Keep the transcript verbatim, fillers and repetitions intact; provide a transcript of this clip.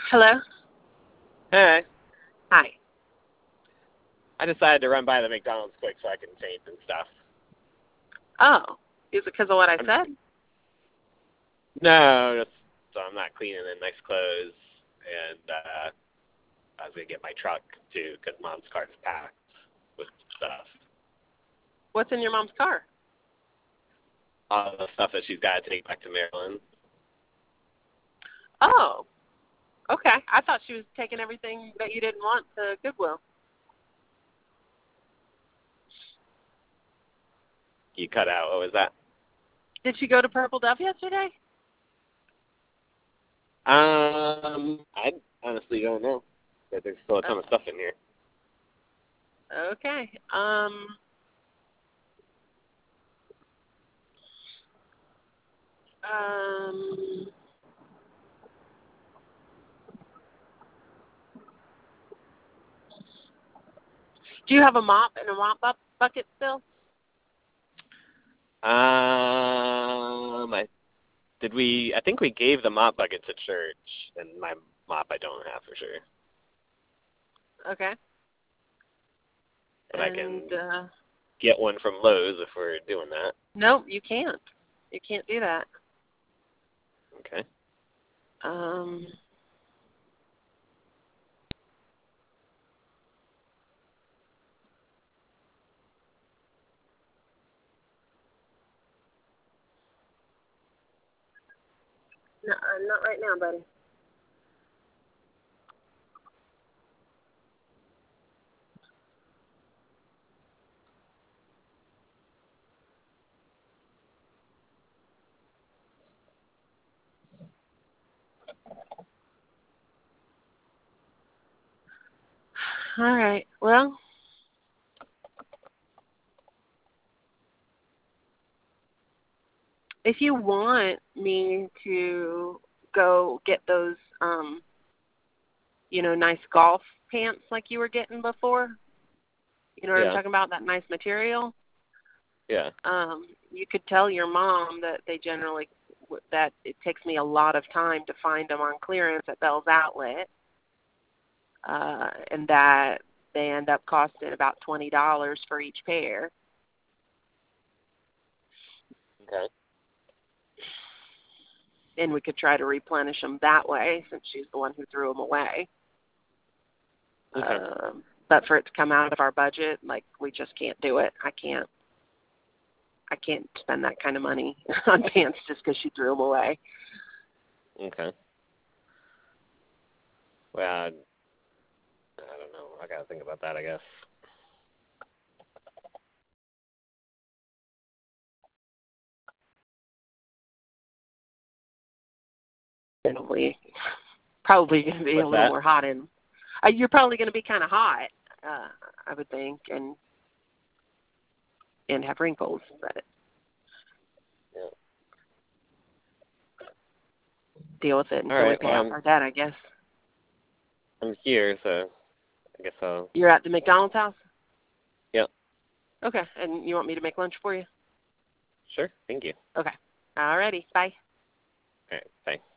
Hello? Hey, Hi. I decided to run by the McDonald's quick so I can change and stuff. Oh, is it because of what I I'm, said? no, just so I'm not cleaning in nice clothes, and uh, I was gonna get my truck too because Mom's car's packed with stuff. What's in your mom's car? All the stuff that she's got to take back to Maryland. Oh, okay. I thought she was taking everything that you didn't want to Goodwill. You cut out. What was that? Did she go to Purple Dove yesterday? Um, I honestly don't know. But there's still a ton of stuff in here. Okay. Um. Um. Do you have a mop and a mop bu- bucket still? Um, I did we? I think we gave the mop bucket to church, and my mop I don't have for sure. Okay. But And I can uh, get one from Lowe's if we're doing that. no, you can't. You can't do that. Okay. Um. No, uh, not right now, buddy. All right. Well, if you want me to go get those, um, you know, nice golf pants like you were getting before, you know what I'm Yeah. talking about, that nice material, Yeah. um, you could tell your mom that they generally, that it takes me a lot of time to find them on clearance at Bell's Outlet, uh, and that they end up costing about twenty dollars for each pair. Okay. And we could try to replenish them that way since she's the one who threw them away. Okay. Um, but for it to come out of our budget, like, we just can't do it. I can't. I can't spend that kind of money on pants just because she threw them away. Okay. Well, I, I don't know. I gotta think about that, I guess. Probably, probably going to be What's a little that? more hot in. Uh, you're probably going to be kind of hot, uh, I would think, and and have wrinkles. But Yeah. deal with it All until we right. pay Well, off I'm our debt, I guess. I'm here, so I guess I'll. You're at the McDonald's house? Yep. Okay. And you want me to make lunch for you? Sure. Thank you. Okay. All righty. Bye. All right. Bye.